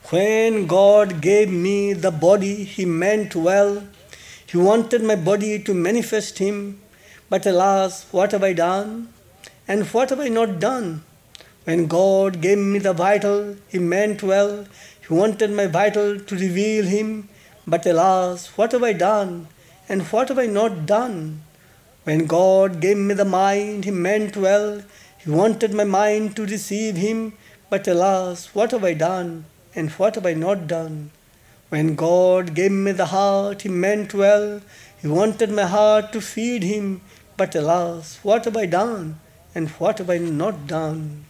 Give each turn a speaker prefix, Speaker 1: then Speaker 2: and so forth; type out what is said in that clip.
Speaker 1: When God gave me the body, He meant well. He wanted my body to manifest Him. But alas, what have I done? And what have I not done? When God gave me the vital, He meant well. He wanted my vital to reveal Him. But alas, what have I done? And what have I not done? When God gave me the mind, He meant well. He wanted my mind to receive Him. But alas, what have I done? And what have I not done? When God gave me the heart, He meant well. He wanted my heart to feed Him. But alas, what have I done? And what have I not done?